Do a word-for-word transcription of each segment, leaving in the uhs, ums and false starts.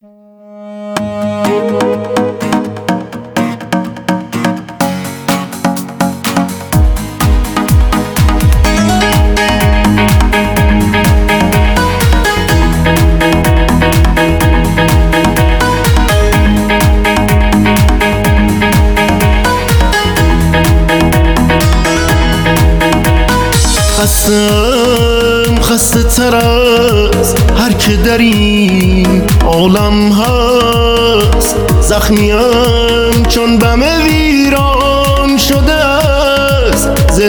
خستم خسته تر از هر که در این عالم هست، زخمیم چون بم ویران شده است.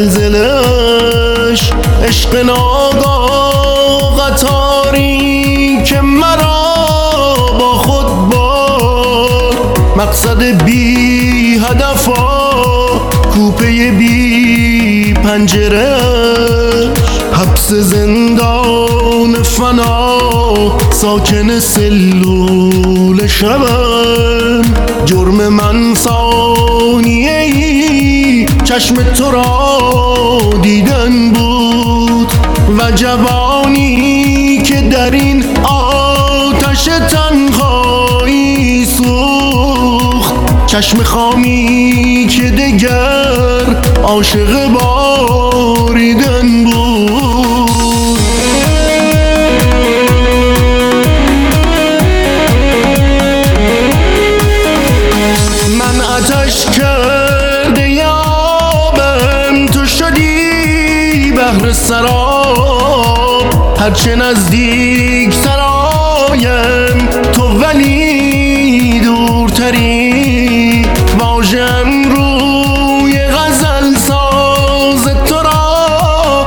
زلزلش عشق ناگاه، قطاری که مرا با خود برد. مقصد بی هدفا، کوپه بی پنجره، حبس زندان فنا، ساکن سلول شبم. جرم من ثانیه ای چشم تو را دیدن بود، و جوانی که در این آتش تنهایی سوخت. چشم خامی که دگر عاشق باریدن بود. من آتش کرده یابم، تو شدی بحر سراب. هرچه نزدیک سرایم تو، ولی دورتری. واژم روی غزل ساز تو را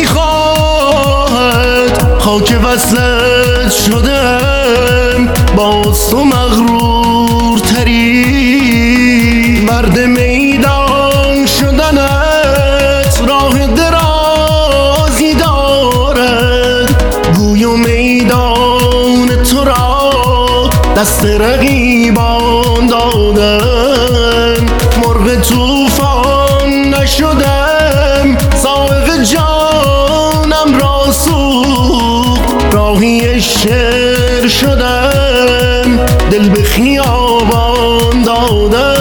میخواهد. خاک وصلت شدم، باز تو مغرور تری. مرد میدان شدنت راه درازی دارد. گوی و میدان تو را دست رقیبان دادن. مرغ طوفان نشدم، سائق جانم را سوخت. راهی شعر شدم، دل به خیابان دادم.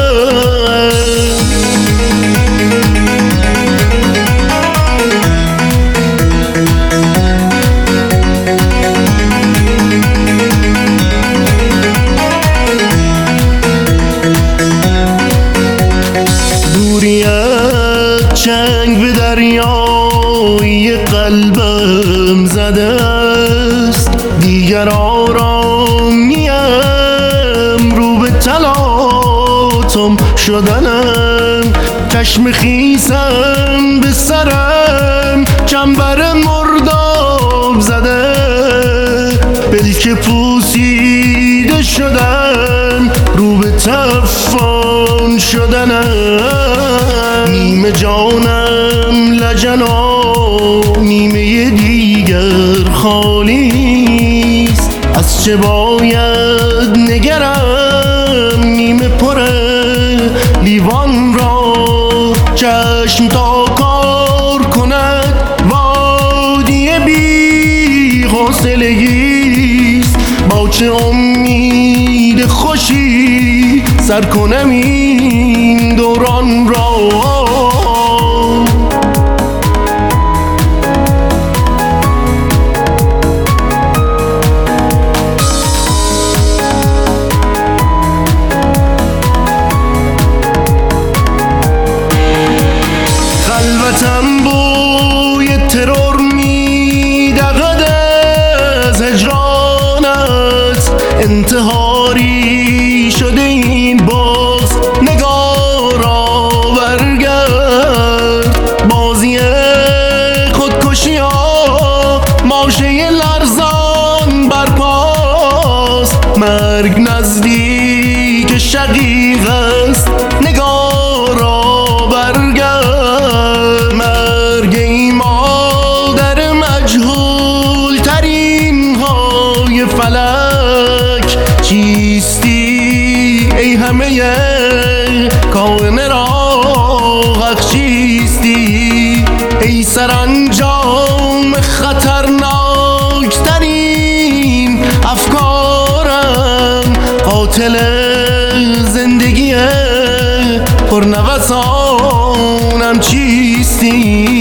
دوریت چنگ به دریای قلبم زده است. دیگر آرام نیم، رو به تلاطم شدنم. چشم خیسم به سرم، چنبر مرداب زده. پلک پوسیده شدم، رو به طوفان شدنم. نیمه جانم لجنا، نیمه دیگر خالی است. از چه باید نگرم، نیمه پر لیوان را. چشم تا کار کند، وادی بی حوصلگی است. با چه امید خوشی سر کنم این دوران را. خلوتم بوی ترور میدهد از هجرانت. انتحاری شده این باز، نگارا برگرد. بازی خودکشی ها، ماشه لرزان برپاست. مرگ نزدیک شقیق است، نگارا برگرد. مرگ ای مادر مجهول ترین های فلک. چیستی ای همه کائن را حق چیستی؟ ای سرانجام خطرناک ترین افکارم. قاتل زندگی پرنوسانم چیستی؟